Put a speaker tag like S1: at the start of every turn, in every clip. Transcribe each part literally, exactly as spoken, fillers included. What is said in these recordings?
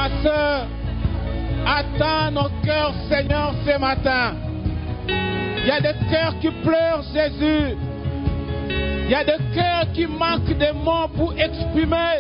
S1: ma soeur, attends nos cœurs, Seigneur, ce matin. Il y a des cœurs qui pleurent, Jésus. Il y a des cœurs qui manquent de mots pour exprimer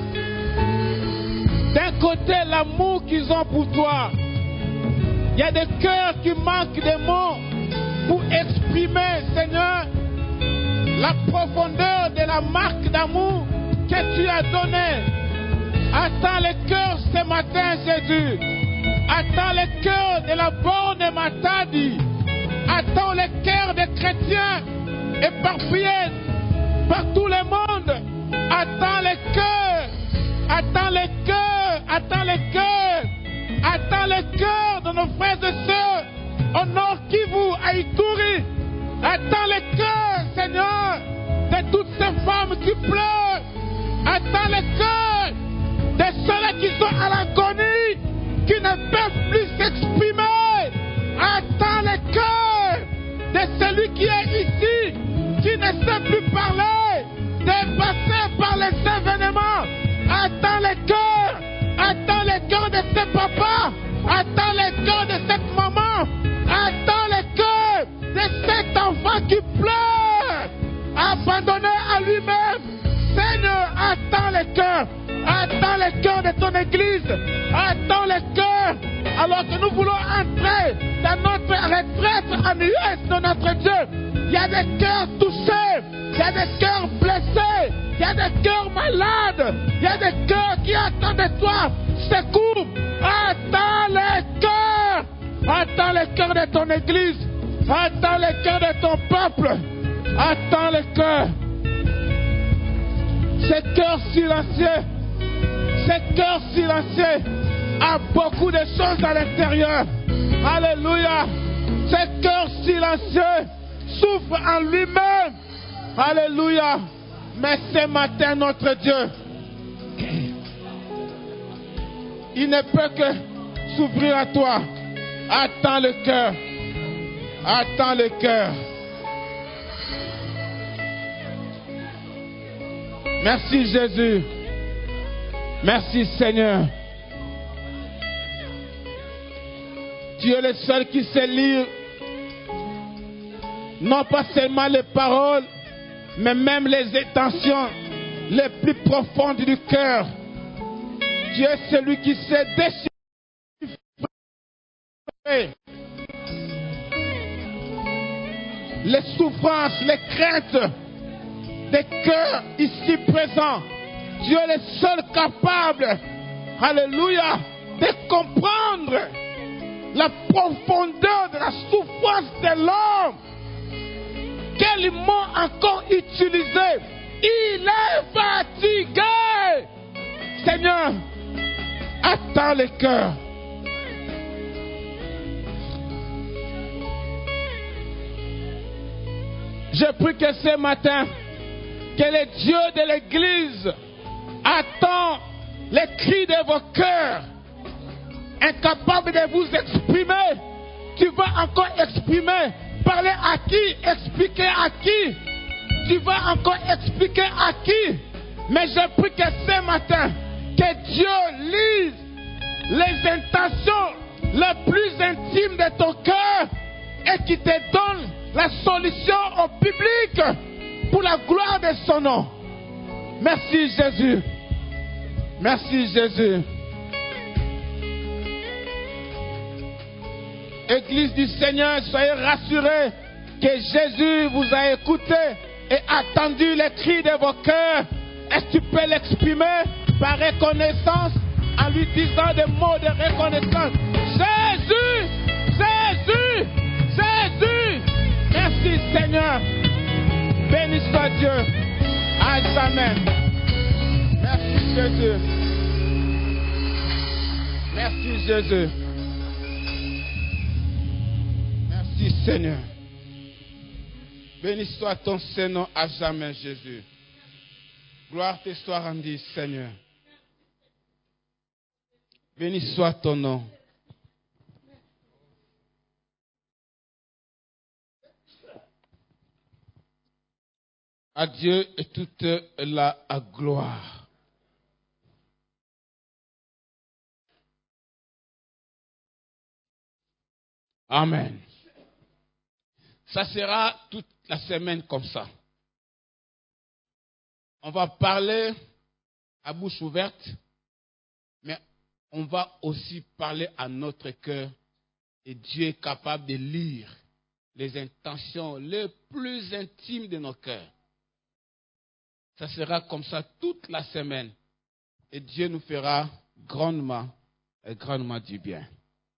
S1: d'un côté l'amour qu'ils ont pour toi. Il y a des cœurs qui manquent de mots pour exprimer, Seigneur, la profondeur de la marque d'amour que tu as donnée. Attends les cœurs ce matin, Jésus. Attends les cœurs de la borne Matadi. Attends les cœurs des chrétiens éparpillés par tout le monde. Attends les cœurs. Attends les cœurs. Attends les cœurs. Attends les cœurs de nos frères et sœurs au Nord Kivu, à Ituri. Attends les cœurs, Seigneur, de toutes ces femmes qui pleurent. Attends les cœurs de ceux-là qui sont à l'agonie, qui ne peuvent plus s'exprimer. Attends les cœurs de celui qui est ici, qui ne sait plus parler, dépassé par les événements. Attends les cœurs. Attends les cœurs de ces papas. Attends les cœurs de cette maman. Attends les cœurs de cet enfant qui pleure, abandonné à lui-même. Seigneur, attends les cœurs. Attends les cœurs de ton église. Attends les cœurs. Alors que nous voulons entrer dans notre retraite annuelle de notre Dieu. Il y a des cœurs touchés. Il y a des cœurs blessés. Il y a des cœurs malades. Il y a des cœurs qui attendent de toi secours. Attends les cœurs. Attends les cœurs de ton église. Attends les cœurs de ton peuple. Attends les cœurs. Ces cœurs silencieux. Ces cœurs silencieux a beaucoup de choses à l'intérieur. Alléluia. Ce cœur silencieux souffre en lui-même. Alléluia. Mais ce matin, notre Dieu, il ne peut que s'ouvrir à toi. Attends le cœur. Attends le cœur. Merci Jésus. Merci Seigneur. Tu es le seul qui sait lire non pas seulement les paroles, mais même les intentions les plus profondes du cœur. Tu es celui qui sait déchiffrer les souffrances, les craintes des cœurs ici présents. Tu es le seul capable, alléluia, de comprendre la profondeur de la souffrance de l'homme. Quel mot encore utilisé? Il est fatigué. Seigneur, attends le cœur. Je prie que ce matin, que le Dieu de l'Église attend les cris de vos cœurs. Incapable de vous exprimer, tu vas encore exprimer. Parler à qui? Expliquer à qui? Tu vas encore expliquer à qui? Mais je prie que ce matin, que Dieu lise les intentions les plus intimes de ton cœur et qu'il te donne la solution au public pour la gloire de son nom. Merci Jésus. Merci Jésus. Église du Seigneur, soyez rassurés que Jésus vous a écouté et attendu les cris de vos cœurs. Est-ce que tu peux l'exprimer par reconnaissance en lui disant des mots de reconnaissance? Jésus, Jésus, Jésus. Merci Seigneur. Béni soit Dieu. À jamais. Merci Jésus. Merci Jésus. Merci Seigneur. Béni soit ton Saint-Nom à jamais, Jésus. Gloire te soit rendue, Seigneur. Béni soit ton nom. À Dieu et toute la gloire. Amen. Ça sera toute la semaine comme ça. On va parler à bouche ouverte, mais on va aussi parler à notre cœur. Et Dieu est capable de lire les intentions les plus intimes de nos cœurs. Ça sera comme ça toute la semaine. Et Dieu nous fera grandement et grandement du bien.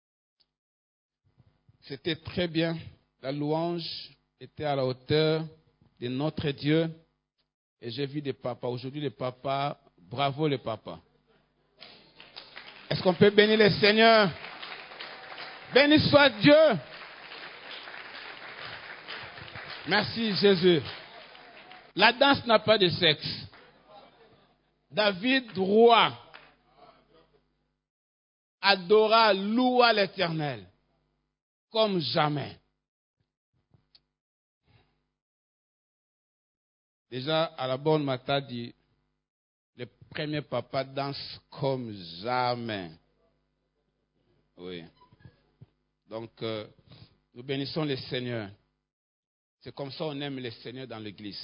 S1: C'était très bien. La louange était à la hauteur de notre Dieu. Et j'ai vu des papas. Aujourd'hui, les papas, bravo les papas. Est-ce qu'on peut bénir le Seigneur? Béni soit Dieu. Merci Jésus. La danse n'a pas de sexe. David, roi, adora, loua l'Éternel comme jamais. Déjà, à la bonne matin, dit, le premier papa danse comme jamais. Oui. Donc, euh, nous bénissons le Seigneur. C'est comme ça qu'on aime le Seigneur dans l'église.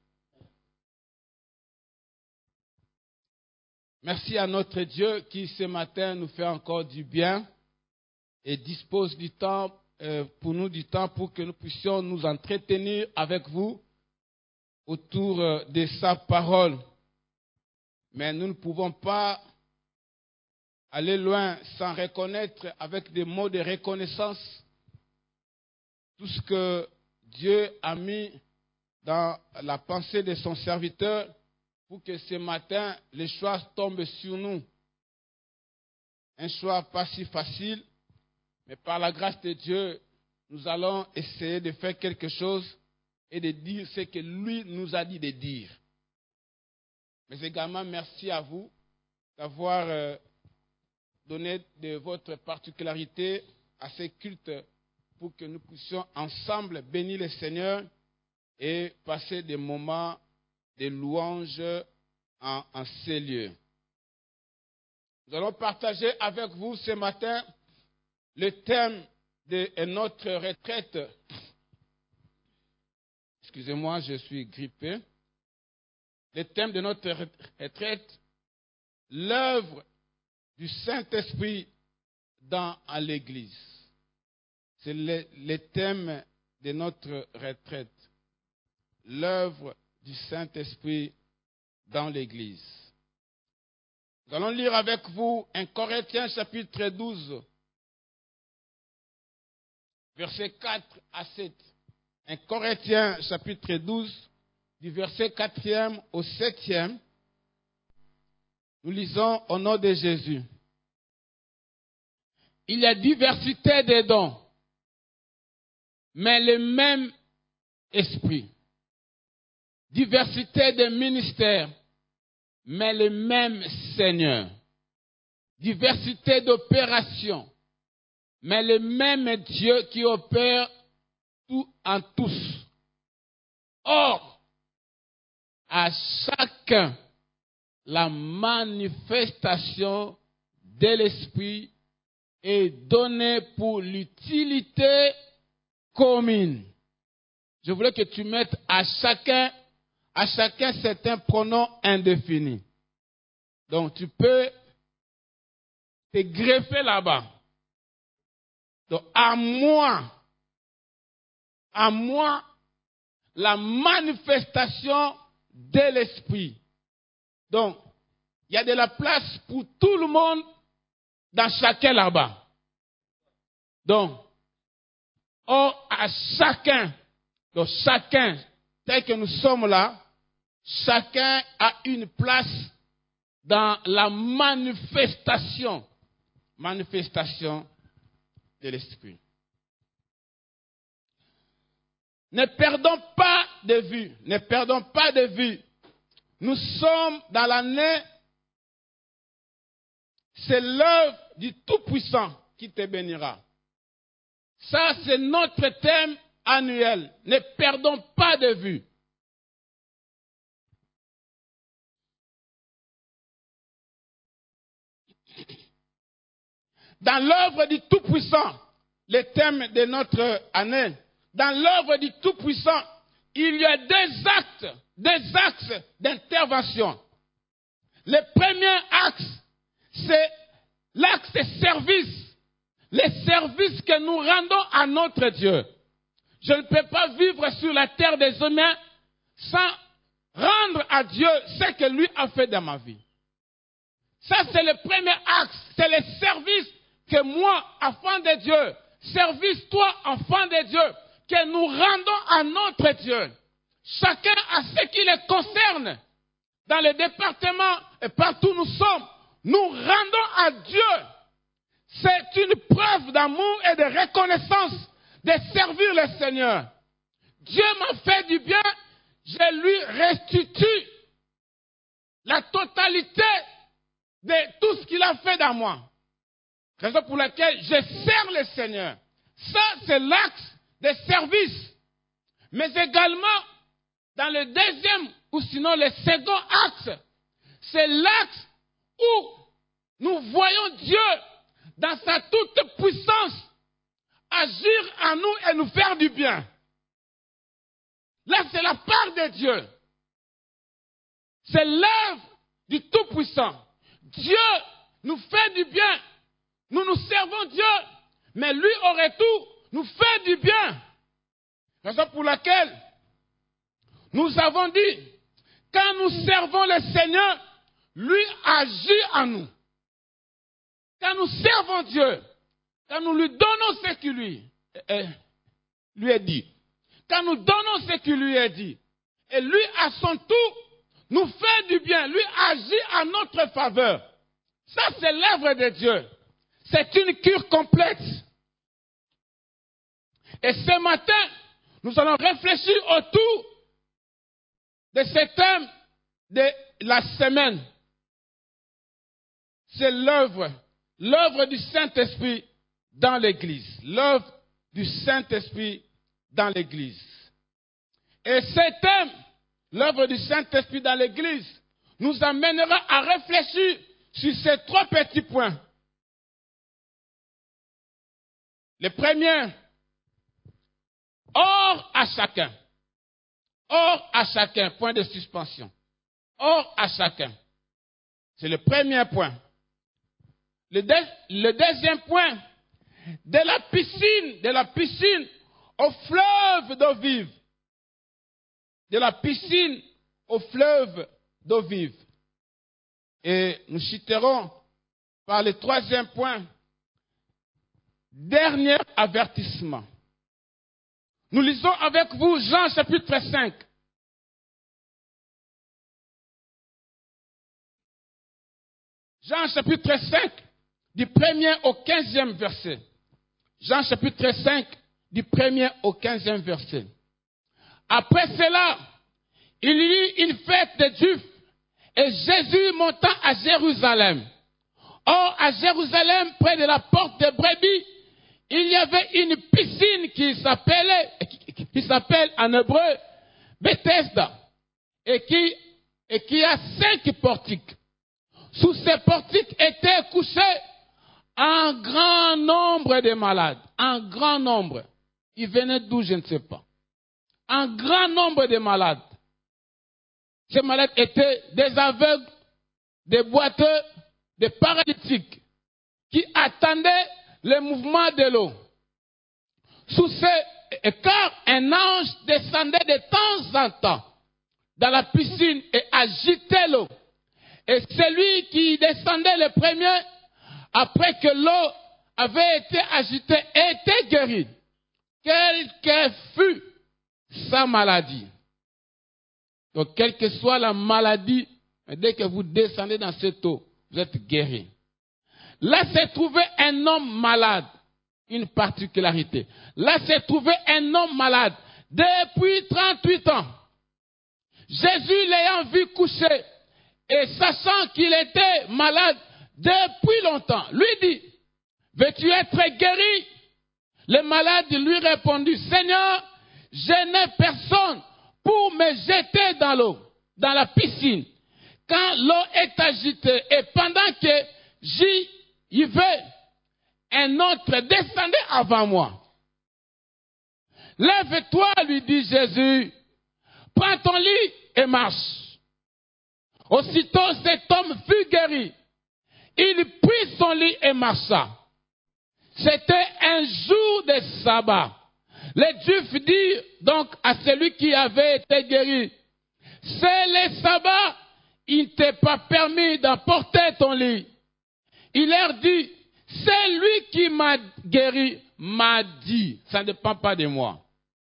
S1: Merci à notre Dieu qui ce matin nous fait encore du bien et dispose du temps euh, pour nous du temps pour que nous puissions nous entretenir avec vous autour euh, de sa parole. Mais nous ne pouvons pas aller loin sans reconnaître avec des mots de reconnaissance tout ce que Dieu a mis dans la pensée de son serviteur pour que ce matin, les choix tombent sur nous. Un choix pas si facile, mais par la grâce de Dieu, nous allons essayer de faire quelque chose et de dire ce que lui nous a dit de dire. Mais également, merci à vous d'avoir euh, donné de votre particularité à ces cultes pour que nous puissions ensemble bénir le Seigneur et passer des moments de louange en, en ces lieux. Nous allons partager avec vous ce matin le thème de notre retraite. Excusez-moi, je suis grippé. Le thème de notre retraite, l'œuvre du Saint-Esprit dans l'Église. C'est le, le thème de notre retraite. L'œuvre du Saint-Esprit dans l'Église. Nous allons lire avec vous un Corinthiens chapitre douze, versets quatre à sept. Un Corinthiens chapitre douze, du verset quatrième au septième. Nous lisons au nom de Jésus. Il y a diversité de dons, mais le même esprit. Diversité de ministères, mais le même Seigneur. Diversité d'opérations, mais le même Dieu qui opère tout en tous. Or, à chacun, la manifestation de l'Esprit est donnée pour l'utilité commune. Je voulais que tu mettes à chacun, à chacun c'est un pronom indéfini. Donc tu peux te greffer là-bas. Donc à moi, à moi, la manifestation de l'Esprit. Donc, il y a de la place pour tout le monde dans chacun là-bas. Donc, or, à chacun, donc chacun, tel que nous sommes là, chacun a une place dans la manifestation, manifestation de l'Esprit. Ne perdons pas de vue, ne perdons pas de vue. Nous sommes dans l'année, c'est l'œuvre du Tout-Puissant qui te bénira. Ça, c'est notre thème annuel. Ne perdons pas de vue. Dans l'œuvre du Tout-Puissant, le thème de notre année. Dans l'œuvre du Tout-Puissant, il y a des actes, des axes d'intervention. Le premier axe, c'est l'axe service. Les services que nous rendons à notre Dieu. Je ne peux pas vivre sur la terre des humains sans rendre à Dieu ce que lui a fait dans ma vie. Ça, c'est le premier axe. C'est le service que moi, enfant de Dieu, service toi, enfant de Dieu, que nous rendons à notre Dieu. Chacun a ce qui le concerne. Dans les départements et partout où nous sommes, nous rendons à Dieu. C'est une preuve d'amour et de reconnaissance de servir le Seigneur. Dieu m'a fait du bien, je lui restitue la totalité de tout ce qu'il a fait dans moi. Raison pour laquelle je sers le Seigneur. Ça, c'est l'axe de service. Mais également, dans le deuxième, ou sinon le second axe, c'est l'axe où nous voyons Dieu dans sa toute puissance agir en nous et nous faire du bien. Là, c'est la part de Dieu. C'est l'œuvre du Tout-Puissant. Dieu nous fait du bien. Nous nous servons Dieu, mais lui, au retour, nous fait du bien. Raison pour laquelle nous avons dit, quand nous servons le Seigneur, lui agit en nous. Quand nous servons Dieu, quand nous lui donnons ce qui lui, euh, lui est dit, quand nous donnons ce qui lui est dit, et lui, à son tour, nous fait du bien, lui agit en notre faveur. Ça, c'est l'œuvre de Dieu. C'est une cure complète. Et ce matin, nous allons réfléchir autour de ce thème de la semaine. C'est l'œuvre, l'œuvre du Saint-Esprit dans l'Église. L'œuvre du Saint-Esprit dans l'Église. Et ce thème, l'œuvre du Saint-Esprit dans l'Église, nous amènera à réfléchir sur ces trois petits points. Le premier, or à chacun. Or à chacun, point de suspension. Or à chacun. C'est le premier point. Le, deux, le deuxième point, de la piscine, de la piscine au fleuve d'eau vive. De la piscine au fleuve d'eau vive. Et nous citerons par le troisième point, dernier avertissement. Nous lisons avec vous Jean chapitre cinq. Jean chapitre cinq, du premier au quinzième verset. Jean chapitre cinq, du premier au quinzième verset. Après cela, il y eut une fête des Juifs et Jésus monta à Jérusalem. Or, à Jérusalem, près de la porte des brebis, il y avait une piscine qui s'appelait, qui, qui s'appelle en hébreu Bethesda, et qui, et qui a cinq portiques. Sous ces portiques étaient couchés un grand nombre de malades. Un grand nombre. Ils venaient d'où, je ne sais pas. Un grand nombre de malades. Ces malades étaient des aveugles, des boiteux, des paralytiques, qui attendaient le mouvement de l'eau. Sous ce car un ange descendait de temps en temps dans la piscine et agitait l'eau. Et celui qui descendait le premier, après que l'eau avait été agitée, était guéri. Quelle que fût sa maladie. Donc, quelle que soit la maladie, dès que vous descendez dans cette eau, vous êtes guéri. Là s'est trouvé un homme malade. Une particularité. Là s'est trouvé un homme malade depuis trente-huit ans. Jésus l'ayant vu coucher et sachant qu'il était malade depuis longtemps, lui dit, veux-tu être guéri? Le malade lui répondit, Seigneur, je n'ai personne pour me jeter dans l'eau, dans la piscine, quand l'eau est agitée et pendant que j'y vais, un autre descendait avant moi. Lève-toi, lui dit Jésus, prends ton lit et marche. Aussitôt cet homme fut guéri. Il prit son lit et marcha. C'était un jour de sabbat. Les Juifs dirent donc à celui qui avait été guéri, c'est le sabbat, il ne t'est pas permis d'emporter ton lit. Il leur dit, c'est lui qui m'a guéri, m'a dit, ça ne dépend pas de moi.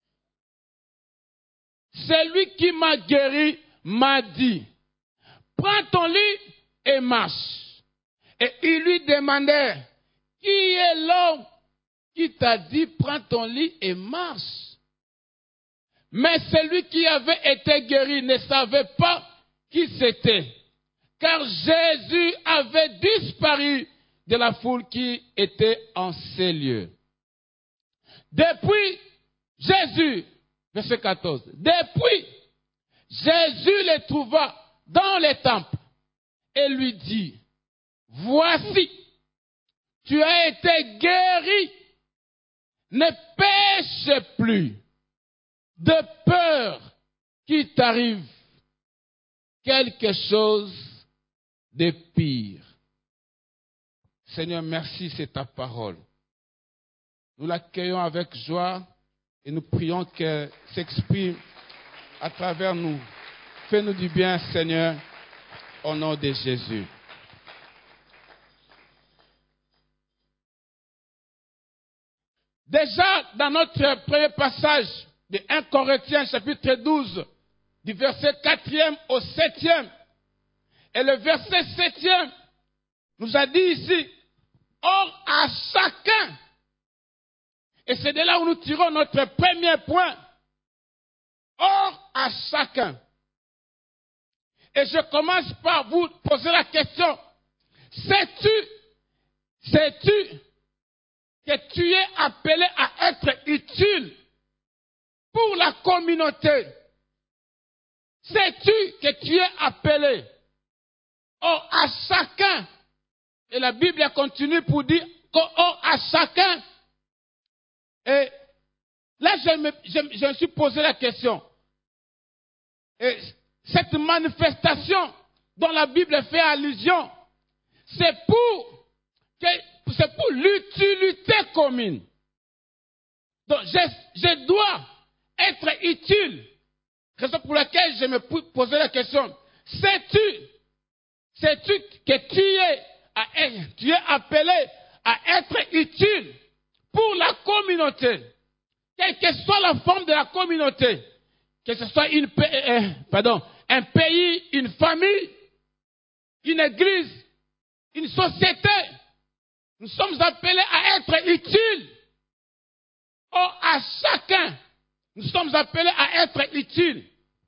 S1: C'est lui qui m'a guéri, m'a dit, prends ton lit et marche. Et il lui demandait, qui est l'homme qui t'a dit, prends ton lit et marche? Mais celui qui avait été guéri ne savait pas qui c'était, car Jésus avait disparu de la foule qui était en ces lieux. Depuis Jésus, verset quatorze, depuis Jésus le trouva dans le temple et lui dit, voici, tu as été guéri, ne pêche plus, de peur qu'il t'arrive quelque chose de pire. Seigneur, merci, c'est ta parole. Nous l'accueillons avec joie et nous prions qu'elle s'exprime à travers nous. Fais-nous du bien, Seigneur, au nom de Jésus. Déjà, dans notre premier passage de premier Corinthiens, chapitre douze, du verset quatrième au septième, et le verset septième nous a dit ici, or à chacun, et c'est de là où nous tirons notre premier point, or à chacun. Et je commence par vous poser la question, sais-tu, sais-tu que tu es appelé à être utile pour la communauté? Sais-tu que tu es appelé? Or, à chacun, et la Bible continue pour dire, or, à chacun, et là, je me, je, je me suis posé la question, et cette manifestation dont la Bible fait allusion, c'est pour que c'est pour l'utilité commune. Donc, je, je dois être utile. Raison pour laquelle je me pose la question. Sais-tu, sais-tu que tu es, tu es appelé à être utile pour la communauté, quelle que soit la forme de la communauté, que ce soit une, euh, pardon, un pays, une famille, une église, une société. Nous sommes appelés à être utiles. Or, à chacun, nous sommes appelés à être utiles.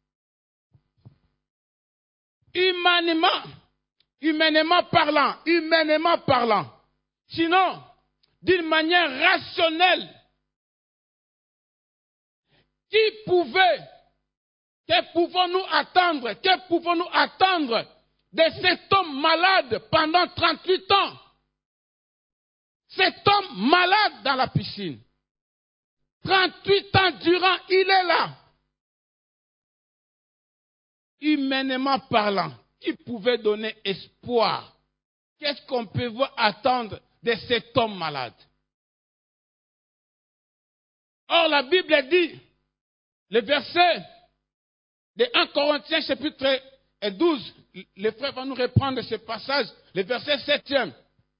S1: Humainement, humainement parlant, humainement parlant. Sinon, d'une manière rationnelle, qui pouvait, que pouvons-nous attendre, que pouvons-nous attendre de cet homme malade pendant trente-huit ans? Cet homme malade dans la piscine. trente-huit ans durant, il est là. Humainement parlant, qui pouvait donner espoir? Qu'est-ce qu'on peut attendre de cet homme malade? Or, la Bible dit, le verset de premier Corinthiens chapitre douze, les frères vont nous reprendre ce passage, le verset septième.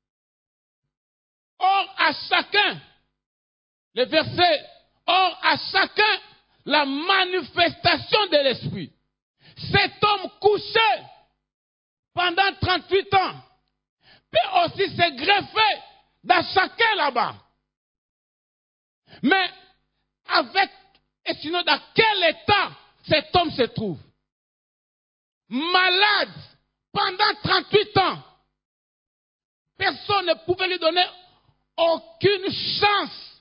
S1: Or, à chacun, le verset, or, à chacun, la manifestation de l'Esprit. Cet homme couché pendant trente-huit ans peut aussi se greffer dans chacun là-bas. Mais avec, et sinon dans quel état cet homme se trouve? Malade pendant trente-huit ans. Personne ne pouvait lui donner aucune chance.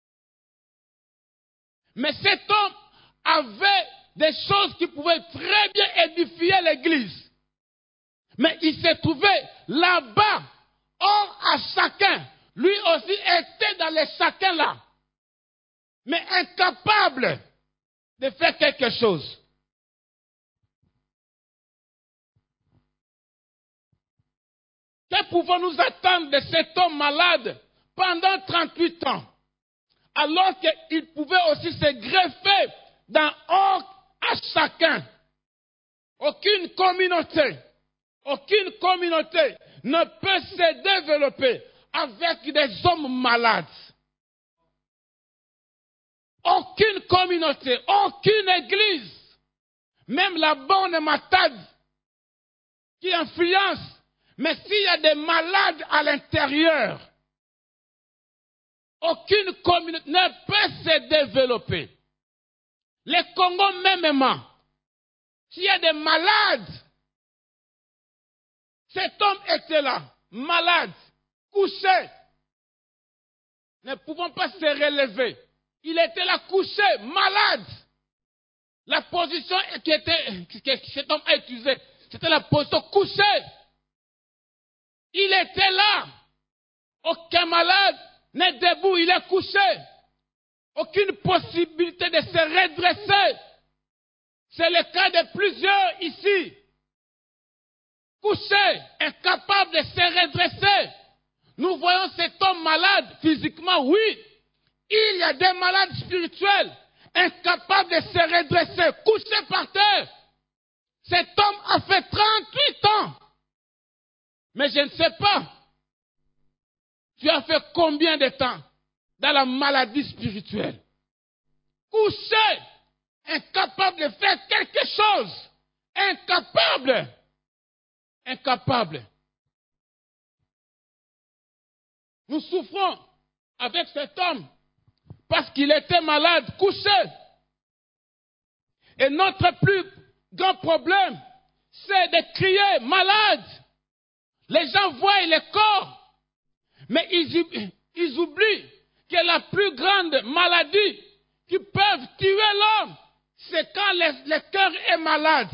S1: Mais cet homme avait des choses qui pouvaient très bien édifier l'église. Mais il s'est trouvé là-bas. Or, à chacun, lui aussi était dans les chacun là, mais incapable de faire quelque chose. Que pouvons-nous attendre de cet homme malade pendant trente-huit ans, alors qu'il pouvait aussi se greffer dans un à chacun? Aucune communauté, aucune communauté ne peut se développer avec des hommes malades. Aucune communauté, aucune église, même la bonne matade qui influence, mais s'il y a des malades à l'intérieur, aucune communauté ne peut se développer. Les Congo mêmement, s'il y a des malades, cet homme était là, malade, couché, ne pouvant pas se relever. Il était là couché, malade. La position qui était, que cet homme a utilisée, c'était la position couchée. Il était là. Aucun malade n'est debout, il est couché. Aucune possibilité de se redresser. C'est le cas de plusieurs ici. Couché, incapable de se redresser. Nous voyons cet homme malade physiquement, oui. Il y a des malades spirituels, incapables de se redresser, couchés par terre. Cet homme a fait trente-huit ans. Mais je ne sais pas, tu as fait combien de temps dans la maladie spirituelle? Couché, incapable de faire quelque chose. Incapable. Incapable. Nous souffrons avec cet homme parce qu'il était malade, couché. Et notre plus grand problème, c'est de crier malade. Les gens voient les corps, mais ils, ils oublient que la plus grande maladie qui peut tuer l'homme, c'est quand le, le cœur est malade.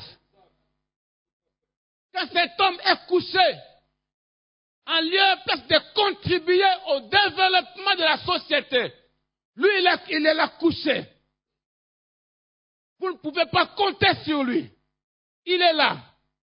S1: Quand cet homme est couché, en lieu de contribuer au développement de la société, lui, il est, il est là couché. Vous ne pouvez pas compter sur lui. Il est là.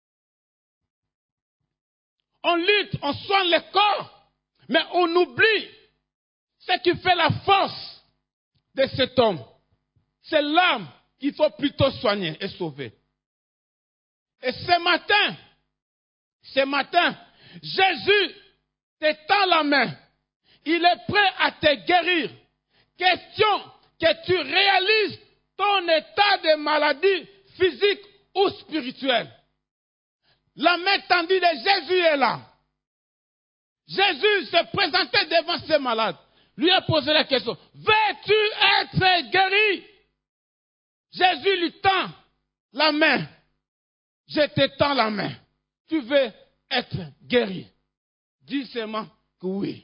S1: On lutte, on soigne le corps, mais on oublie ce qui fait la force de cet homme. C'est l'âme qu'il faut plutôt soigner et sauver. Et ce matin, ce matin, Jésus te tend la main. Il est prêt à te guérir. Question que tu réalises ton état de maladie physique ou spirituelle. La main tendue de Jésus est là. Jésus se présentait devant ces malades. Lui a posé la question, veux-tu être guéri? Jésus lui tend la main. Je te tends la main. Tu veux être guéri? Dis seulement que oui.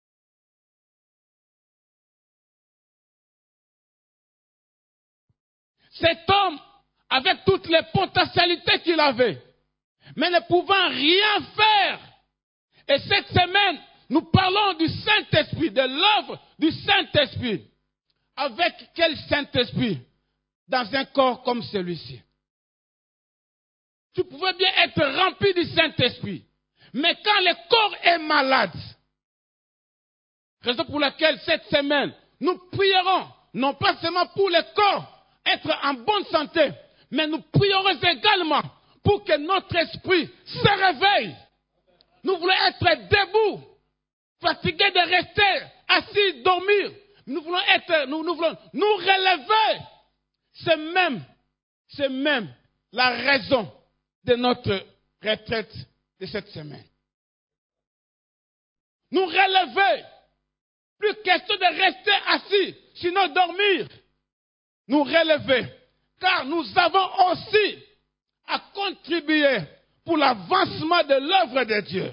S1: Cet homme, avec toutes les potentialités qu'il avait, mais ne pouvant rien faire. Et cette semaine, nous parlons du Saint-Esprit, de l'œuvre du Saint-Esprit. Avec quel Saint-Esprit? Dans un corps comme celui-ci. Tu pouvais bien être rempli du Saint-Esprit. Mais quand le corps est malade, raison pour laquelle cette semaine, nous prierons, non pas seulement pour le corps, être en bonne santé, mais nous prierons également pour que notre esprit se réveille. Nous voulons être debout, fatigués de rester assis, dormir. Nous voulons être, nous, nous voulons nous relever. C'est même, c'est même la raison de notre retraite de cette semaine. Nous relever. Plus question de rester assis, sinon dormir. Nous relever. Car nous avons aussi à contribuer pour l'avancement de l'œuvre de Dieu.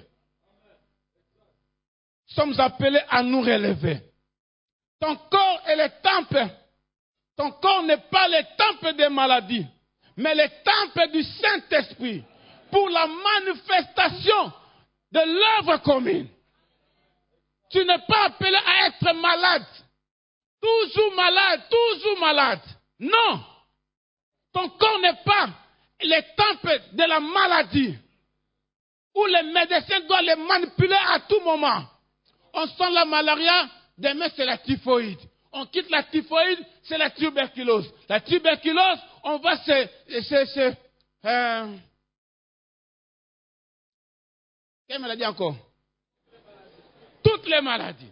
S1: Nous sommes appelés à nous relever. Ton corps est le temple. Ton corps n'est pas le temple des maladies, mais le temple du Saint-Esprit pour la manifestation de l'œuvre commune. Tu n'es pas appelé à être malade. Toujours malade, toujours malade. Non. Ton corps n'est pas le temple de la maladie. Où les médecins doivent les manipuler à tout moment. On sent la malaria, demain c'est la typhoïde. On quitte la typhoïde, c'est la tuberculose. La tuberculose, on va se... se, se euh, quelle maladie encore? Toutes les maladies.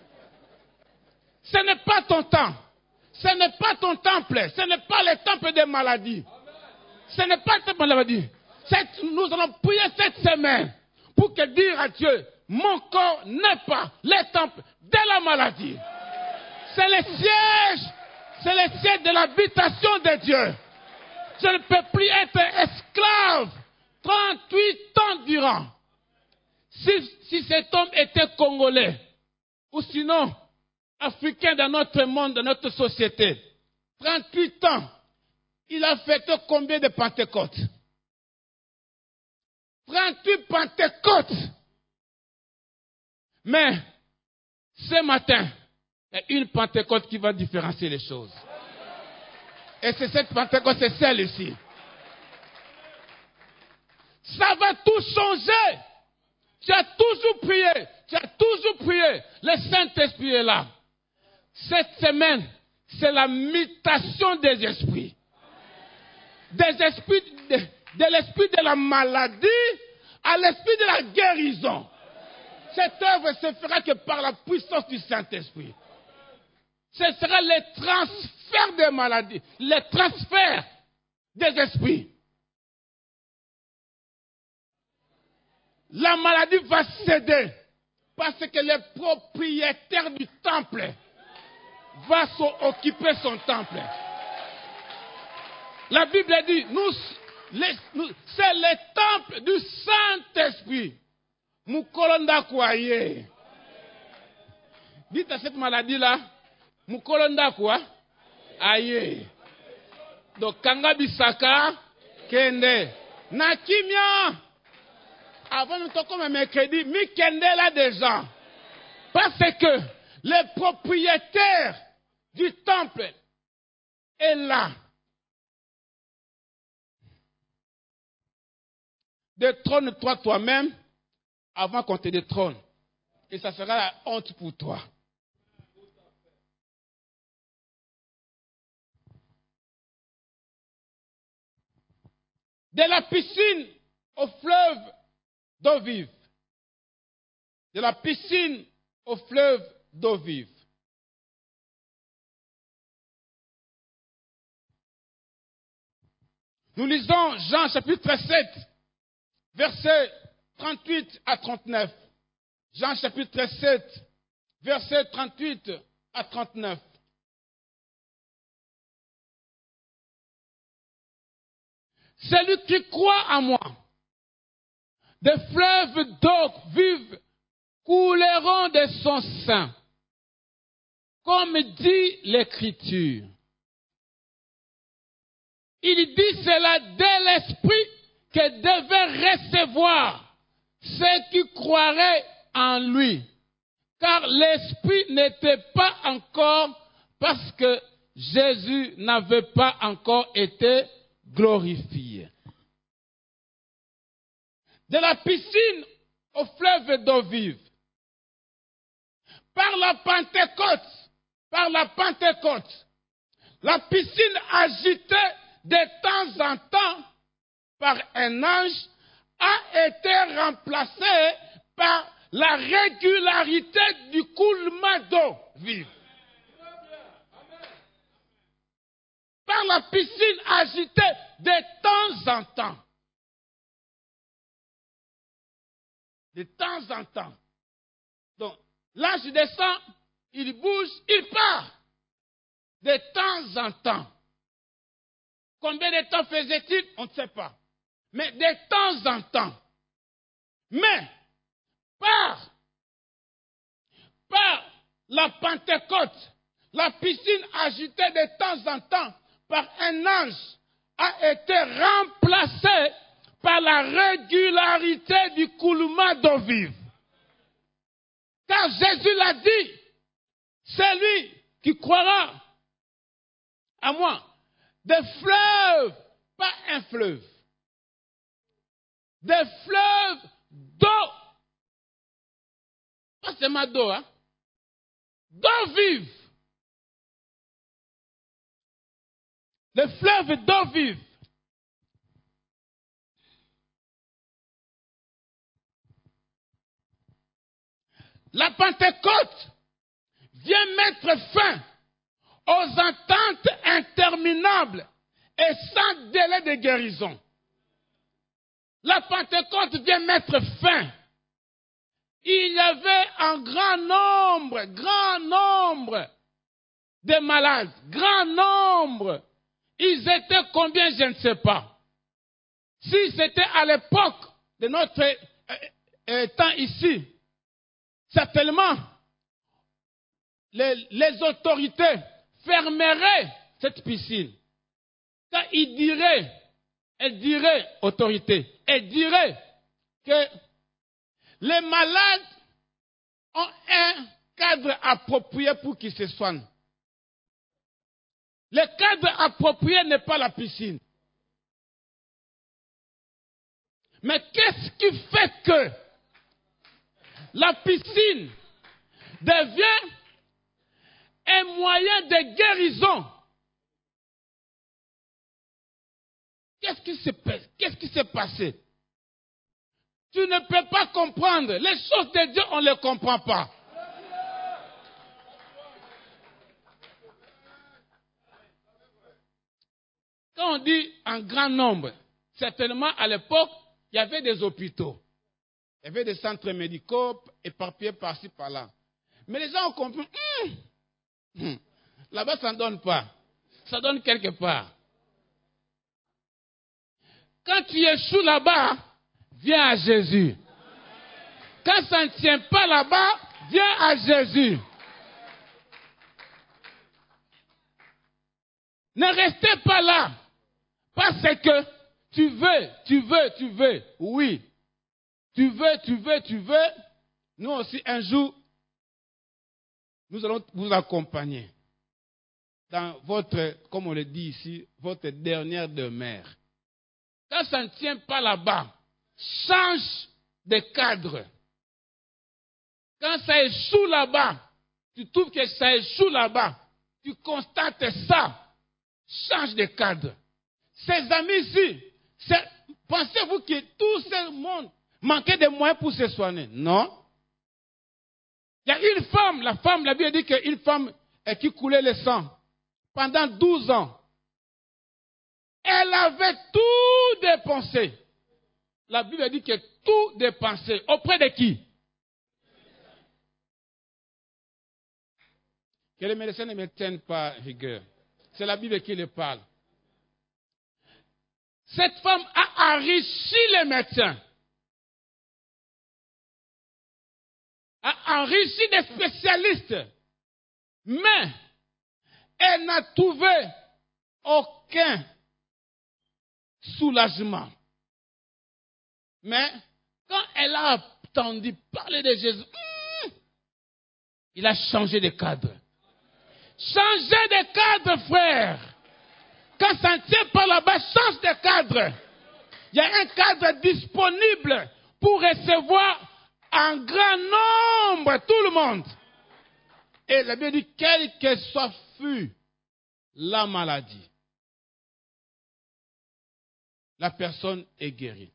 S1: Ce n'est pas ton temps. Ce n'est pas ton temple. Ce n'est pas le temple des maladies. Ce n'est pas le temple des maladies. Cette, nous allons prier cette semaine pour que dire à Dieu, mon corps n'est pas le temple de la maladie. C'est le siège, c'est le siège de l'habitation de Dieu. Je ne peux plus être esclave trente-huit ans durant. Si, si cet homme était congolais, ou sinon africain dans notre monde, dans notre société, trente-huit ans, il a fait combien de Pentecôtes? trente-huit Pentecôtes. Mais ce matin, il y a une Pentecôte qui va différencier les choses. Et c'est cette Pentecôte, c'est celle-ci. Ça va tout changer. Tu as toujours prié. Tu as toujours prié. Le Saint-Esprit est là. Cette semaine, c'est la mutation des esprits. Des esprits, de, de l'esprit de la maladie à l'esprit de la guérison. Cette œuvre se fera que par la puissance du Saint-Esprit. Ce sera le transfert des maladies, le transfert des esprits. La maladie va céder parce que le propriétaire du temple va s'occuper son temple. La Bible dit, nous, les, nous, c'est le temple du Saint-Esprit. Mukolonda kwaye. Dites à cette maladie-là, Mukolonda quoi? Aye. Donc, Kanga Bisaka, Kende. Nakimia. Avant nous toquons mercredi, mi Kende là déjà. Parce que le propriétaire du temple est là. Détrône-toi toi-même avant qu'on te détrône. Et ça sera la honte pour toi. De la piscine au fleuve d'eau vive. De la piscine au fleuve d'eau vive. Nous lisons Jean chapitre sept, versets trente-huit à trente-neuf. Jean chapitre sept, versets trente-huit à trente-neuf. Celui qui croit en moi, des fleuves d'eau vive couleront de son sein, comme dit l'Écriture. Il dit cela de l'Esprit que devait recevoir ceux qui croiraient en lui, car l'Esprit n'était pas encore, parce que Jésus n'avait pas encore été glorifié. De la piscine au fleuve d'eau vive, par la Pentecôte, par la Pentecôte, la piscine agitée de temps en temps par un ange a été remplacée par la régularité du coulement d'eau vive. Par la piscine agitée de temps en temps. De temps en temps. Donc, l'ange descend, il bouge, il part. De temps en temps. Combien de temps faisait-il? On ne sait pas. Mais de temps en temps. Mais, par, par la Pentecôte, la piscine agitée de temps en temps par un ange a été remplacée par la régularité du coulement d'eau vive. Car Jésus l'a dit, c'est lui qui croira à moi. Des fleuves, pas un fleuve. Des fleuves d'eau. Pas seulement d'eau, hein. D'eau vive. Des fleuves d'eau vive. La Pentecôte vient mettre fin aux attentes interminables et sans délai de guérison. La Pentecôte vient mettre fin. Il y avait un grand nombre, grand nombre de malades, grand nombre. Ils étaient combien, je ne sais pas. Si c'était à l'époque de notre euh, euh, temps ici, certainement, les, les autorités fermeraient cette piscine. Quand ils diraient, elles diraient, autorités, elles diraient que les malades ont un cadre approprié pour qu'ils se soignent. Le cadre approprié n'est pas la piscine. Mais qu'est-ce qui fait que la piscine devient un moyen de guérison? Qu'est-ce qui s'est passé? Qu'est-ce qui s'est passé? Tu ne peux pas comprendre. Les choses de Dieu, on ne les comprend pas. Quand on dit un grand nombre, certainement à l'époque, il y avait des hôpitaux. Il y avait des centres médicaux éparpillés par-ci, par-là. Mais les gens ont compris, hum, hum, là-bas, ça ne donne pas. Ça donne quelque part. Quand tu échoues là-bas, viens à Jésus. Quand ça ne tient pas là-bas, viens à Jésus. Ne restez pas là. Parce que tu veux, tu veux, tu veux. Oui. Tu veux, tu veux, tu veux. Nous aussi, un jour, nous allons vous accompagner dans votre, comme on le dit ici, votre dernière demeure. Quand ça ne tient pas là-bas, change de cadre. Quand ça échoue là-bas, tu trouves que ça échoue là-bas, tu constates ça, change de cadre. Ces amis-ci, pensez-vous que tout ce monde manquait de moyens pour se soigner? Non. Il y a une femme, la femme, la Bible dit qu'une femme qui coulait le sang pendant douze ans. Elle avait tout dépensé. La Bible dit que tout dépensé. Auprès de qui? Que les médecins ne me tiennent pas rigueur. C'est la Bible qui le parle. Cette femme a enrichi les médecins. A enrichi des spécialistes. Mais elle n'a trouvé aucun soulagement. Mais quand elle a entendu parler de Jésus, hum, il a changé de cadre. Changez de cadre, frère. Quand ça ne tient pas là-bas, change de cadre. Il y a un cadre disponible pour recevoir un grand nombre, tout le monde. Et la Bible dit, quelle que soit fût la maladie, la personne est guérie.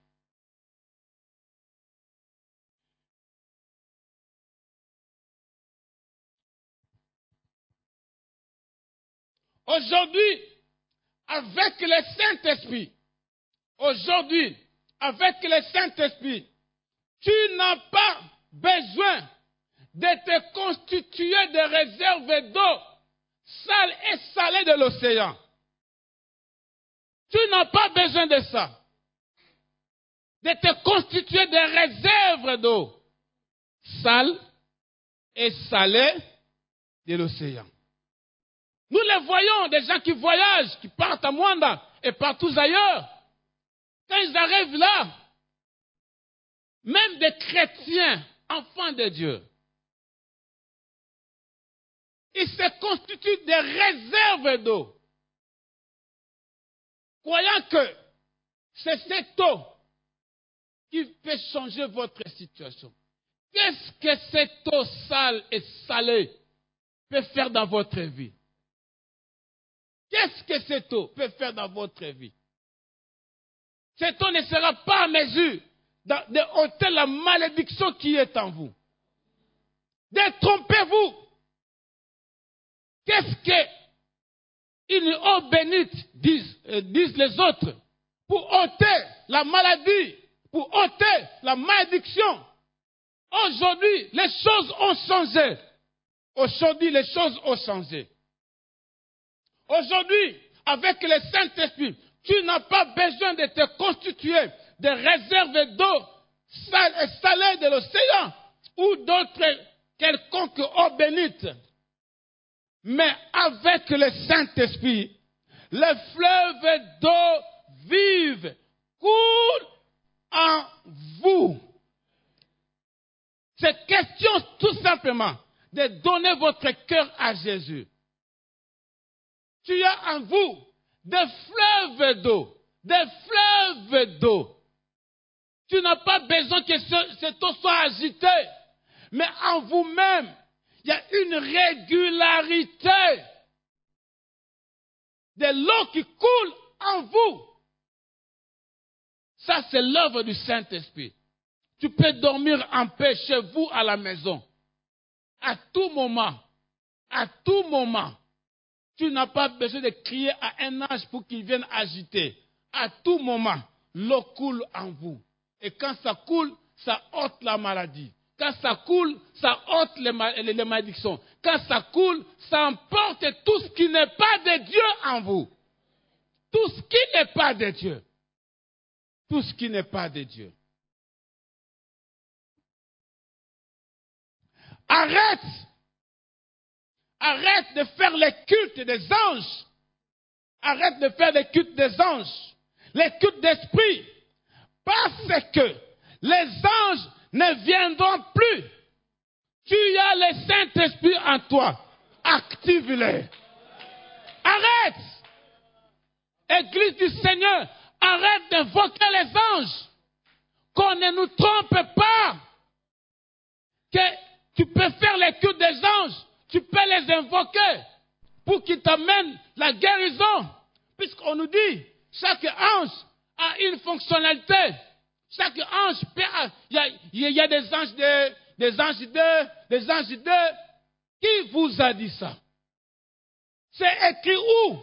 S1: Aujourd'hui, avec le Saint-Esprit, aujourd'hui, avec le Saint-Esprit, tu n'as pas besoin de te constituer de réserves d'eau sale et salée de l'océan. Tu n'as pas besoin de ça. De te constituer de réserves d'eau sale et salée de l'océan. Nous les voyons, des gens qui voyagent, qui partent à Mwanda et partout ailleurs. Quand ils arrivent là, même des chrétiens, enfants de Dieu, il se constitue des réserves d'eau. Croyant que c'est cette eau qui peut changer votre situation. Qu'est-ce que cette eau sale et salée peut faire dans votre vie? Qu'est-ce que cette eau peut faire dans votre vie? Cette eau ne sera pas à mesure de ôter la malédiction qui est en vous. Détrompez-vous. Qu'est-ce que une eau bénite disent, euh, disent les autres pour ôter la maladie, pour ôter la malédiction? Aujourd'hui, les choses ont changé. Aujourd'hui, les choses ont changé. Aujourd'hui, avec le Saint-Esprit, tu n'as pas besoin de te constituer de réserves d'eau salée de l'océan ou d'autres quelconque eau bénite. Mais avec le Saint-Esprit, les fleuves d'eau vive coulent en vous. C'est question tout simplement de donner votre cœur à Jésus. Tu as en vous des fleuves d'eau, des fleuves d'eau. Tu n'as pas besoin que ce, cette eau soit agitée, mais en vous-même, il y a une régularité de l'eau qui coule en vous. Ça, c'est l'œuvre du Saint-Esprit. Tu peux dormir en paix chez vous à la maison. À tout moment, à tout moment, tu n'as pas besoin de crier à un ange pour qu'il vienne agiter. À tout moment, l'eau coule en vous. Et quand ça coule, ça ôte la maladie. Quand ça coule, ça ôte les, les, les malédictions. Quand ça coule, ça emporte tout ce qui n'est pas de Dieu en vous. Tout ce qui n'est pas de Dieu. Tout ce qui n'est pas de Dieu. Arrête. Arrête de faire les cultes des anges. Arrête de faire les cultes des anges. Les cultes d'esprit. Parce que les anges ne viendront plus. Tu as le Saint-Esprit en toi. Active-les. Arrête. Église du Seigneur, arrête d'invoquer les anges. Qu'on ne nous trompe pas. Que tu peux faire les cultes des anges. Tu peux les invoquer pour qu'ils t'amènent la guérison. Puisqu'on nous dit, chaque ange a une fonctionnalité. Chaque ange, il y a, il y a des anges de, des anges de, des anges de. Qui vous a dit ça? C'est écrit où?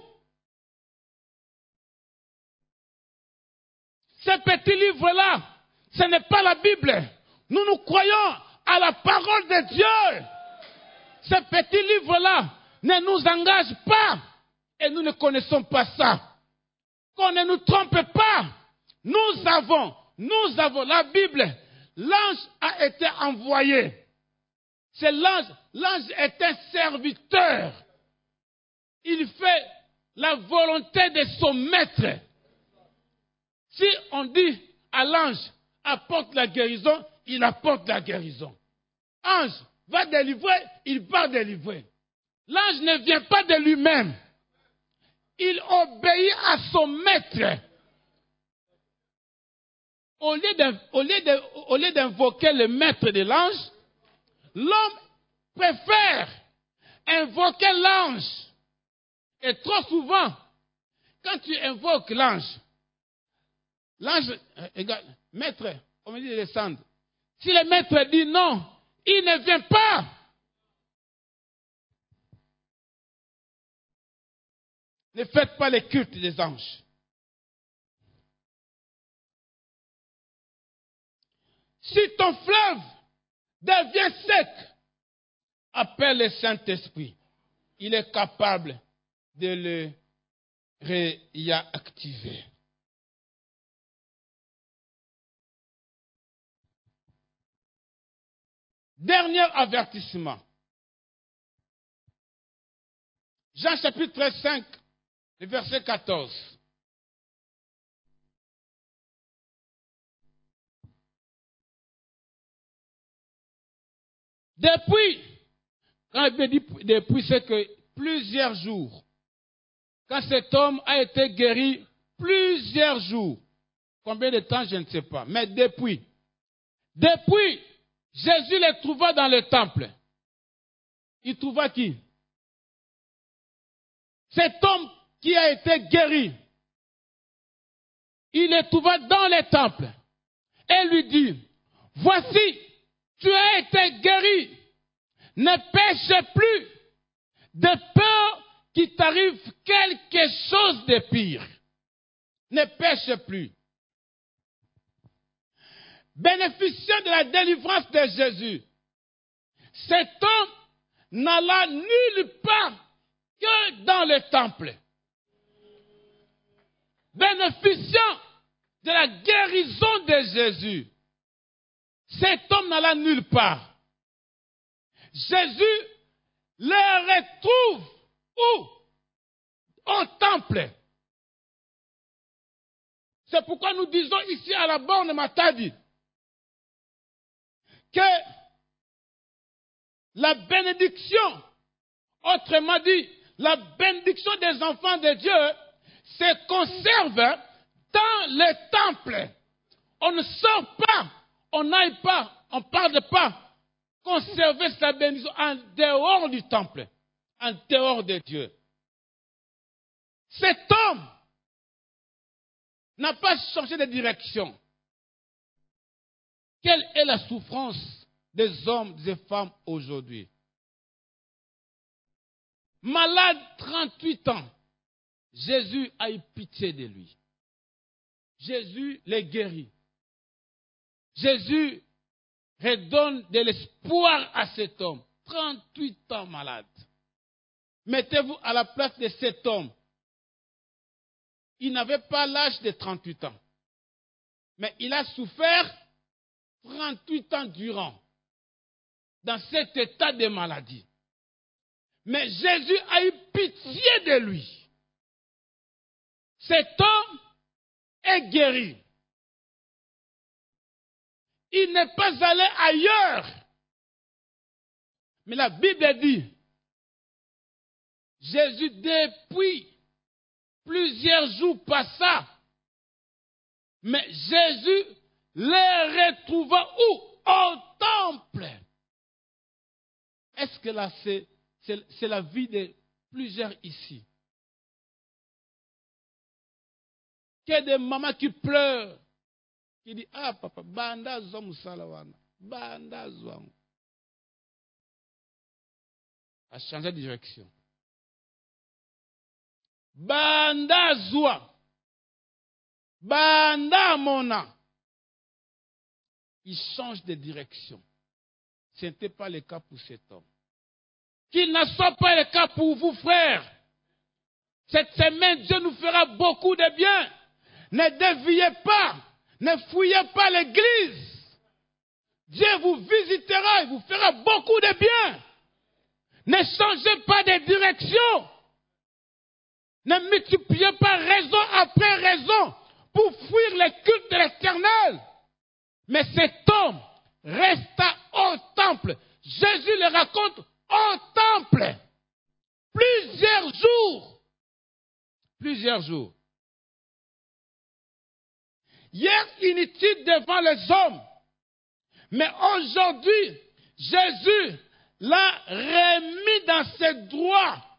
S1: Ce petit livre-là, ce n'est pas la Bible. Nous nous croyons à la parole de Dieu. Ce petit livre-là ne nous engage pas. Et nous ne connaissons pas ça. Qu'on ne nous trompe pas. Nous avons, nous avons la Bible. L'ange a été envoyé. C'est l'ange. L'ange est un serviteur. Il fait la volonté de son maître. Si on dit à l'ange, apporte la guérison, il apporte la guérison. Ange va délivrer, il va délivrer. L'ange ne vient pas de lui-même. Il obéit à son maître. Au lieu de, au lieu de, au lieu d'invoquer le maître de l'ange, l'homme préfère invoquer l'ange. Et trop souvent, quand tu invoques l'ange, l'ange, euh, maître, on me dit de descendre. Si le maître dit non, il ne vient pas. Ne faites pas les cultes des anges. Si ton fleuve devient sec, appelle le Saint-Esprit. Il est capable de le réactiver. Dernier avertissement. Jean chapitre cinq, verset quatorze. Depuis Quand il dit depuis, c'est que plusieurs jours. Quand cet homme a été guéri, plusieurs jours. Combien de temps, je ne sais pas. Mais depuis. Depuis, Jésus les trouva dans le temple. Il trouva qui? Cet homme qui a été guéri. Il les trouva dans le temple. Et lui dit, voici, tu as été guéri. Ne pêche plus, de peur qu'il t'arrive quelque chose de pire. Ne pêche plus. Bénéficiant de la délivrance de Jésus, cet homme n'alla nulle part que dans le temple. Bénéficiant de la guérison de Jésus, cet homme n'alla nulle part. Jésus les retrouve où? Au temple. C'est pourquoi nous disons ici à la borne Matadi que la bénédiction, autrement dit, la bénédiction des enfants de Dieu se conserve dans le temple. On ne sort pas, on n'aille pas, on ne parle pas. Conserver sa bénédiction en dehors du temple, en dehors de Dieu. Cet homme n'a pas changé de direction. Quelle est la souffrance des hommes, des femmes aujourd'hui? Malade trente-huit ans, Jésus a eu pitié de lui. Jésus les guérit. Jésus redonne de l'espoir à cet homme. trente-huit ans malade. Mettez-vous à la place de cet homme. Il n'avait pas l'âge de trente-huit ans. Mais il a souffert trente-huit ans durant. Dans cet état de maladie. Mais Jésus a eu pitié de lui. Cet homme est guéri. Il n'est pas allé ailleurs. Mais la Bible dit, Jésus, depuis plusieurs jours passa, mais Jésus les retrouva où? Au temple. Est-ce que là, c'est, c'est, c'est la vie de plusieurs ici? Qu'il y a des mamans qui pleurent. Qui dit, ah papa, banda zomu salawana, banda zomu. A changé de direction. Banda zoa, banda mona. Il change de direction. Ce n'était pas le cas pour cet homme. Qu'il ne soit pas le cas pour vous, frères. Cette semaine, Dieu nous fera beaucoup de bien. Ne déviez pas. Ne fouillez pas l'église. Dieu vous visitera et vous fera beaucoup de bien. Ne changez pas de direction. Ne multipliez pas raison après raison pour fuir les cultes de l'Éternel. Mais cet homme resta au temple. Jésus le raconte au temple. Plusieurs jours. Plusieurs jours. Hier, inutile devant les hommes. Mais aujourd'hui, Jésus l'a remis dans ses droits.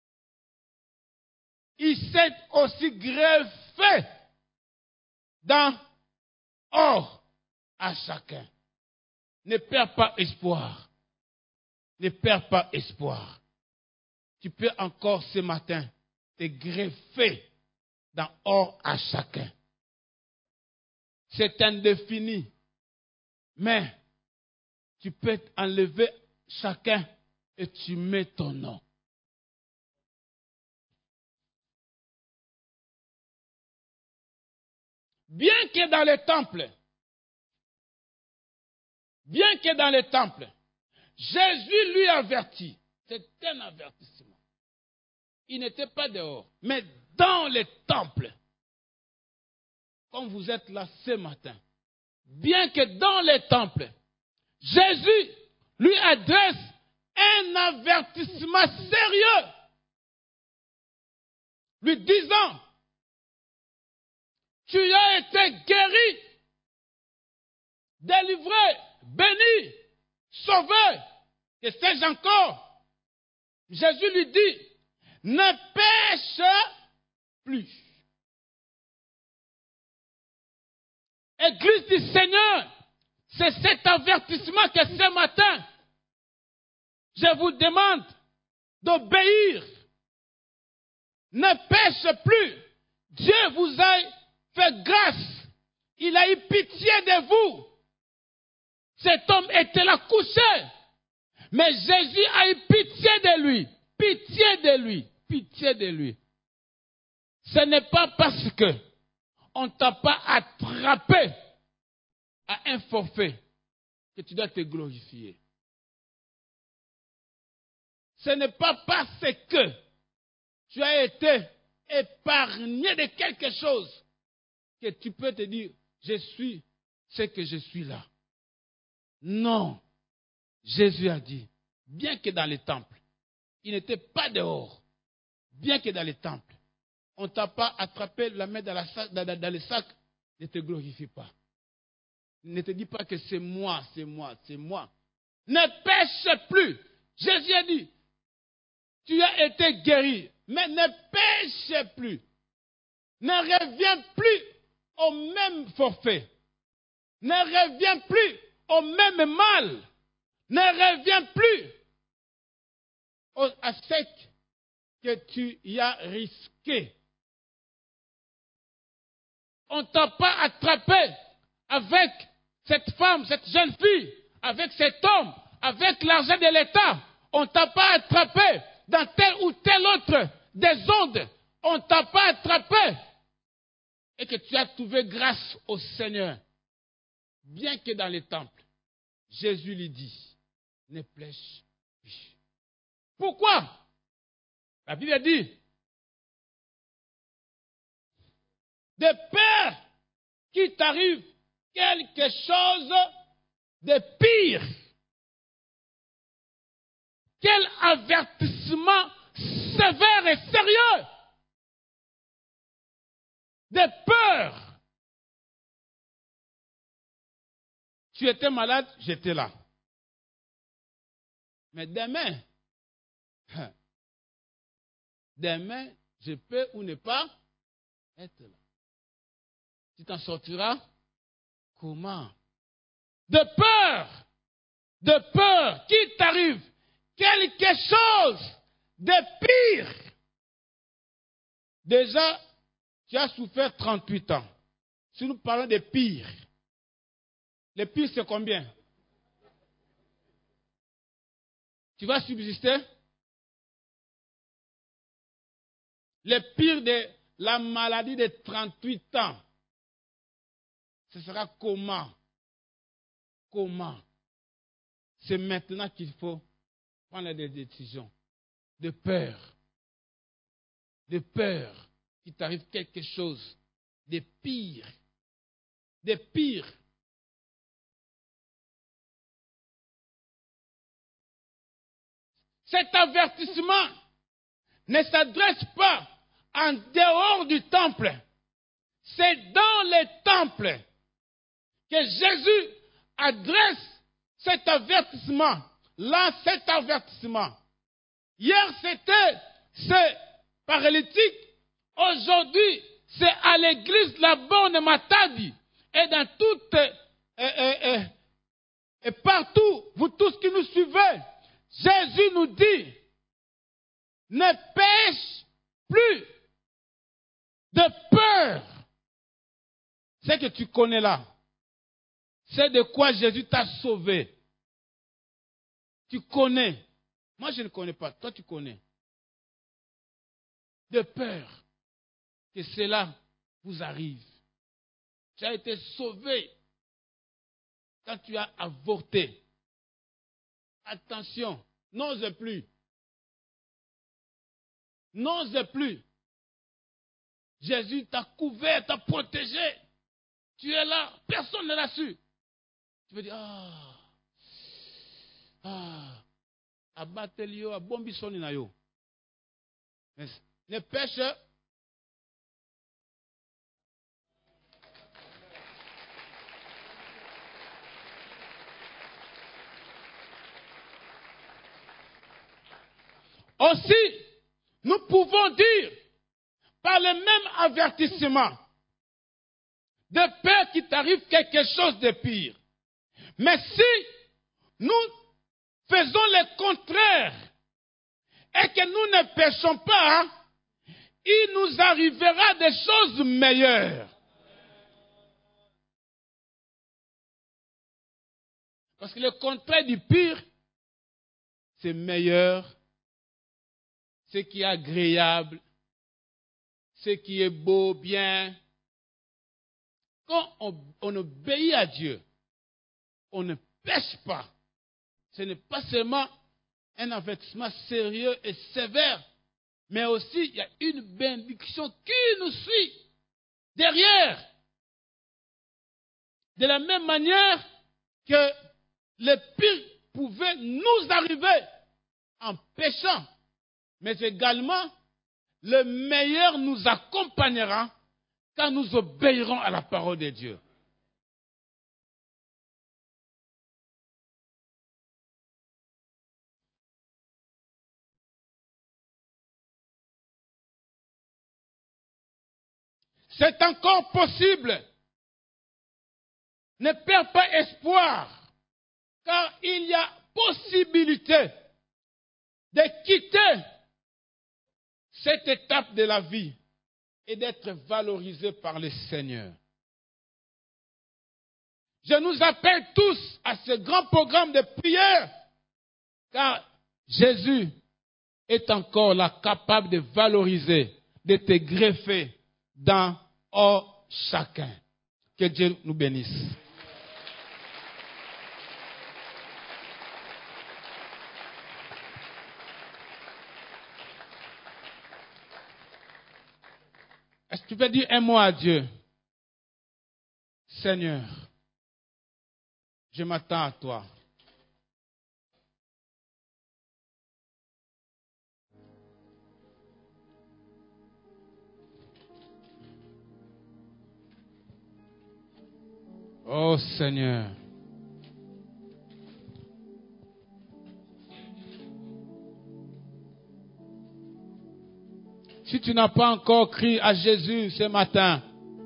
S1: Il s'est aussi greffé dans or à chacun. Ne perds pas espoir. Ne perds pas espoir. Tu peux encore ce matin te greffer dans or à chacun. C'est indéfini. Mais tu peux enlever chacun et tu mets ton nom. Bien que dans le temple, bien que dans le temple, Jésus lui avertit. C'est un avertissement. Il n'était pas dehors, mais dans le temple. Comme vous êtes là ce matin, bien que dans le temple, Jésus lui adresse un un avertissement sérieux, lui disant, tu as été guéri, délivré, béni, sauvé. Et sais-je encore, Jésus lui dit, ne pêche plus. Église du Seigneur, c'est cet avertissement que ce matin, je vous demande d'obéir. Ne pêche plus. Dieu vous a fait grâce. Il a eu pitié de vous. Cet homme était là couché. Mais Jésus a eu pitié de lui. Pitié de lui. Pitié de lui. Ce n'est pas parce que on ne t'a pas attrapé à un forfait que tu dois te glorifier. Ce n'est pas parce que tu as été épargné de quelque chose que tu peux te dire, je suis ce que je suis là. Non. Jésus a dit, bien que dans les temples, il n'était pas dehors, bien que dans les temples, on ne t'a pas attrapé la main dans, la sac, dans, dans le sac, ne te glorifie pas. Ne te dis pas que c'est moi, c'est moi, c'est moi. Ne pêche plus. Jésus a dit, tu as été guéri, mais ne pêche plus. Ne reviens plus au même forfait. Ne reviens plus au même mal. Ne reviens plus au, à ce que tu y as risqué. On ne t'a pas attrapé avec cette femme, cette jeune fille, avec cet homme, avec l'argent de l'État. On ne t'a pas attrapé dans tel ou tel autre des ondes. On ne t'a pas attrapé. Et que tu as trouvé grâce au Seigneur. Bien que dans les temples, Jésus lui dit, ne pêche plus. Pourquoi? La Bible dit, de peur qu'il t'arrive quelque chose de pire. Quel avertissement sévère et sérieux de peur. Tu étais malade, j'étais là. Mais demain, demain, je peux ou ne pas être là. Tu t'en sortiras comment? De peur, de peur qu'il t'arrive quelque chose de pire. Déjà, tu as souffert trente-huit ans. Si nous parlons de pire, le pire c'est combien? Tu vas subsister? Le pire de la maladie de trente-huit ans, ce sera comment? Comment? C'est maintenant qu'il faut prendre des décisions. De peur. De peur qu'il t'arrive quelque chose de pire. De pire. Cet avertissement ne s'adresse pas en dehors du temple. C'est dans le temple que Jésus adresse cet avertissement. Là, cet avertissement. Hier, c'était ce paralytique. Aujourd'hui, c'est à l'église de la Borne Matadi. Et dans toutes, et, et, et, et partout, vous tous qui nous suivez, Jésus nous dit, ne pêche plus de peur. Ce que tu connais là, c'est de quoi Jésus t'a sauvé. Tu connais. Moi, je ne connais pas. Toi, tu connais. De peur que cela vous arrive. Tu as été sauvé quand tu as avorté. Attention, n'ose plus. N'ose plus. Jésus t'a couvert, t'a protégé. Tu es là, personne ne l'a su. Tu veux dire, ah, ah, abateli yo, abombi soni na yo. Ne pêche. Aussi, nous pouvons dire, par le même avertissement, de peur qu'il t'arrive quelque chose de pire. Mais si nous faisons le contraire et que nous ne péchons pas, il nous arrivera des choses meilleures. Parce que le contraire du pire, c'est meilleur, ce qui est agréable, ce qui est beau, bien. Quand on, on obéit à Dieu, on ne pêche pas. Ce n'est pas seulement un avertissement sérieux et sévère, mais aussi il y a une bénédiction qui nous suit derrière. De la même manière que le pire pouvait nous arriver en péchant, mais également le meilleur nous accompagnera quand nous obéirons à la parole de Dieu. C'est encore possible. Ne perds pas espoir, car il y a possibilité de quitter cette étape de la vie et d'être valorisé par le Seigneur. Je nous appelle tous à ce grand programme de prière, car Jésus est encore là, capable de valoriser, de te greffer dans oh, chacun. Que Dieu nous bénisse. Est-ce que tu peux dire un mot à Dieu? Seigneur, je m'attends à toi. Oh Seigneur. Si tu n'as pas encore crié à Jésus ce matin,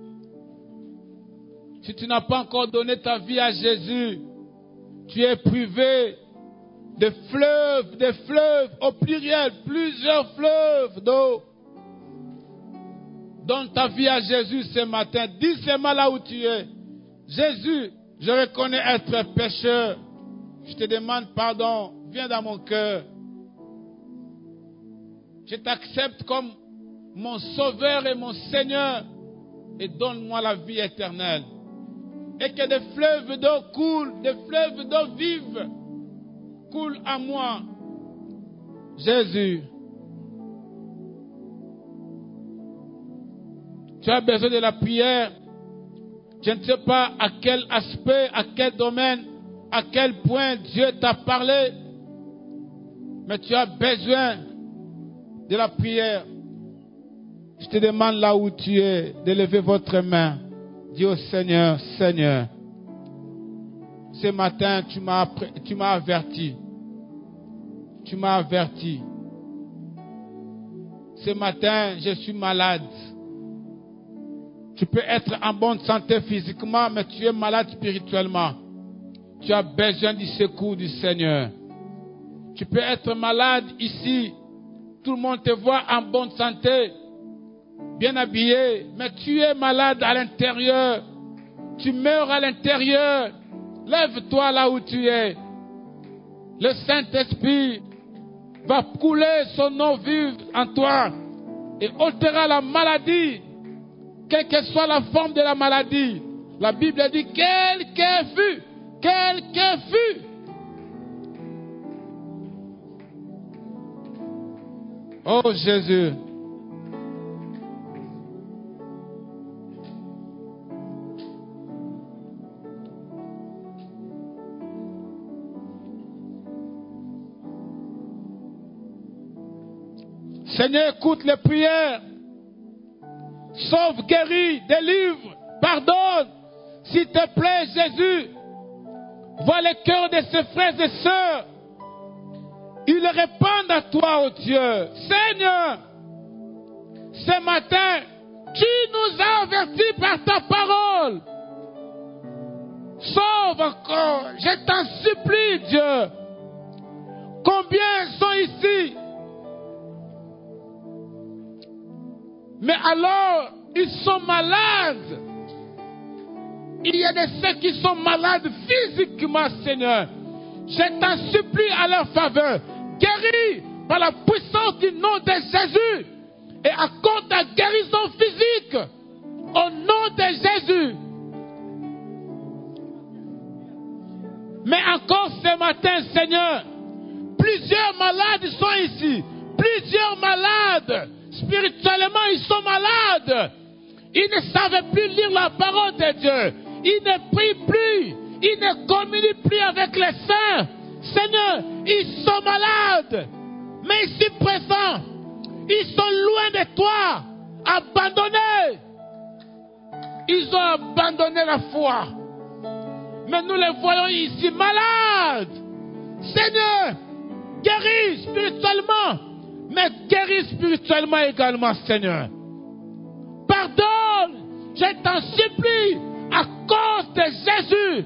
S1: si tu n'as pas encore donné ta vie à Jésus, tu es privé de fleuves, de fleuves au pluriel, plusieurs fleuves d'eau. Donne ta vie à Jésus ce matin. Dis seulement là où tu es. Jésus, je reconnais être pécheur. Je te demande pardon. Viens dans mon cœur. Je t'accepte comme mon sauveur et mon Seigneur. Et donne-moi la vie éternelle. Et que des fleuves d'eau coulent, des fleuves d'eau vive coulent à moi. Jésus, tu as besoin de la prière. Je ne sais pas à quel aspect, à quel domaine, à quel point Dieu t'a parlé, mais tu as besoin de la prière. Je te demande là où tu es de lever votre main. Dis au Seigneur, Seigneur, ce matin tu m'as, tu m'as averti. Tu m'as averti. Ce matin je suis malade. Tu peux être en bonne santé physiquement, mais tu es malade spirituellement. Tu as besoin du secours du Seigneur. Tu peux être malade ici. Tout le monde te voit en bonne santé, bien habillé, mais tu es malade à l'intérieur. Tu meurs à l'intérieur. Lève-toi là où tu es. Le Saint-Esprit va couler son eau vive en toi et ôtera la maladie. Quelle que soit la forme de la maladie, la Bible dit quel qu'elle fût, quel qu'elle fût. Oh Jésus. Seigneur, écoute les prières. Sauve, guéris, délivre, pardonne. S'il te plaît, Jésus, vois les cœurs de ses frères et sœurs. Ils répondent à toi, oh Dieu. Seigneur, ce matin, tu nous as avertis par ta parole. Sauve encore, je t'en supplie, Dieu. Combien sont ici? Mais alors, ils sont malades. Il y a de ceux qui sont malades physiquement, Seigneur. Je t'en supplie à leur faveur. Guéris par la puissance du nom de Jésus. Et accorde ta guérison physique. Au nom de Jésus. Mais encore ce matin, Seigneur, plusieurs malades sont ici. Plusieurs malades. Spirituellement, ils sont malades. Ils ne savaient plus lire la parole de Dieu. Ils ne prient plus. Ils ne communient plus avec les saints. Seigneur, ils sont malades. Mais ici présents, ils sont loin de toi. Abandonnés. Ils ont abandonné la foi. Mais nous les voyons ici malades. Seigneur, guéris spirituellement. Mais guéris spirituellement également, Seigneur. Pardonne, je t'en supplie, à cause de Jésus.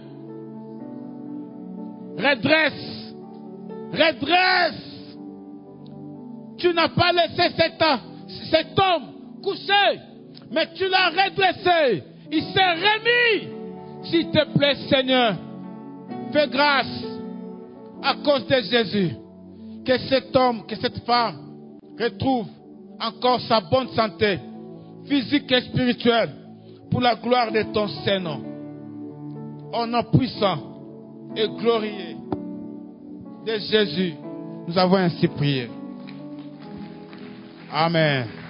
S1: Redresse, redresse. Tu n'as pas laissé cet, cet homme coucher, mais tu l'as redressé. Il s'est remis. S'il te plaît, Seigneur, fais grâce à cause de Jésus. Que cet homme, que cette femme retrouve encore sa bonne santé physique et spirituelle pour la gloire de ton Saint-Nom. Au nom puissant et glorieux de Jésus, nous avons ainsi prié. Amen.